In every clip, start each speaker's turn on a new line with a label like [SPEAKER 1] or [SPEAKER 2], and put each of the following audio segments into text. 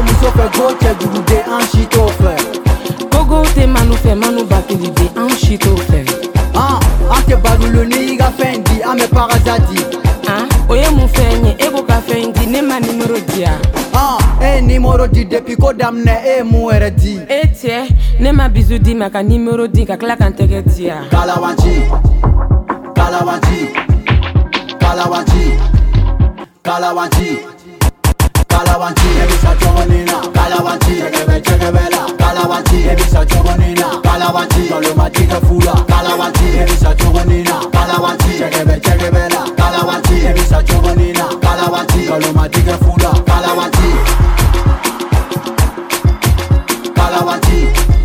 [SPEAKER 1] muso fɛ go cɛ jugu de an si t'o fɛ.
[SPEAKER 2] Gogo tɛ manu fɛ manu bakili de an si t'o fɛ.
[SPEAKER 1] An tɛ badulu ni i ka fɛn di an bɛ pagaza di.
[SPEAKER 2] O ye mun fɛn ye e ko ka fɛn di ne ma nimero di yan.
[SPEAKER 1] E ye nimero di depuis ko daminɛ e ye mun wɛrɛ di.
[SPEAKER 2] E cɛ ne ma bisu di ma ka nimero di ka tila ka n tɛgɛ di yan.
[SPEAKER 1] Kalawanci Kalawanci Kalawanci Kalawanci Kalawanci ebisa chogonina Kalawanci chekebela Kalawanci ebisa chogonina Kalawanci kalo matika fula Kalawanci ebisa chogonina Kalawanci chekebela Kalawanci ebisa chogonina Kalawanci kalo matika fula Kalawanci Kalawanci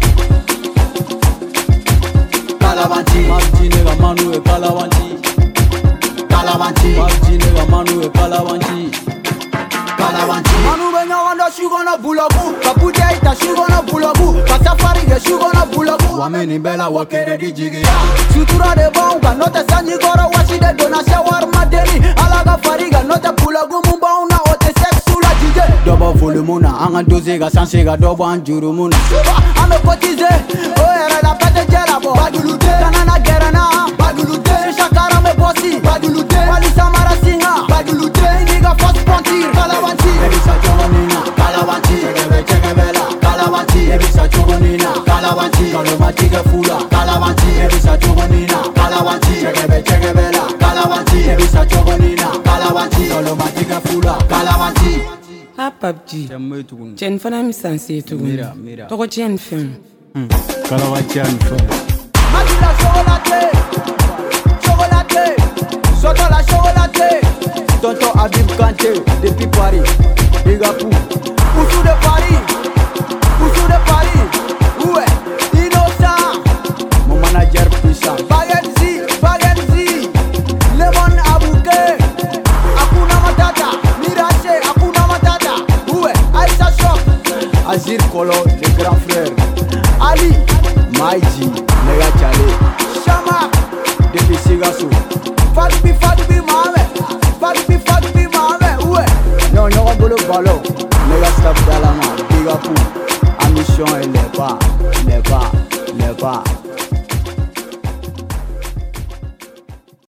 [SPEAKER 1] Kalawanci Martine ga manu e Kalawanci Kalawanci Martine ga manu e Kalawanci Kalawanci manu be ɲɔgɔndɔ sugɔnɔ bulagu ka buja ita sugɔnɔ bulagu ka safari kɛ sugɔnɔ bulagu wa min nin bɛɛ la wa kɛnɛ di jigiya sutura de b'anw kan n'o tɛ sanji kɔrɔ wasi de donna sɛwari ma deli ala ka fari kan n'o tɛ bulagu mun b'anw na o tɛ sɛkisu la jije dɔ bɔ volume na an ka dose ka sanse ka dɔ bɔ an jurumu na an bɛ kotize o yɛrɛ la bɛɛ tɛ jɛ labɔ badulute kana na gɛrɛ na badulute sisakara bɛ bɔsi badulute wali samara singa badulute n'i ka fɔsi pɔntir Kalawanci ebisa chogonina Kalawanci chekebela Kalawanci ebisa chogonina Kalawanci kalo matika fula Kalawanci ebisa chogonina Kalawanci chekebela Kalawanci ebisa chogonina Kalawanci kalo matika fula Kalawanci
[SPEAKER 2] Papji cɛ nin fana mi sanse tuguni tɔgɔ cɛ nin fɛn
[SPEAKER 1] Kalawanci ani fɛn Magila chocolate Soto la chocolate Tonton Habib Kanté depuis Paris Big up Oussou de Paris Où est Innocent mon manager puissant Bagenzi Lemon Abouke Akuna Matata Mirache Akuna Matata Où est Aïssa Shop Azir Kolo le grand frère Ali Maïji Nega Chale Chama depuis Sigassou Fadbi mame Où est ɲɔgɔn bolo balo ne ka staff dalama big up a mission est les pas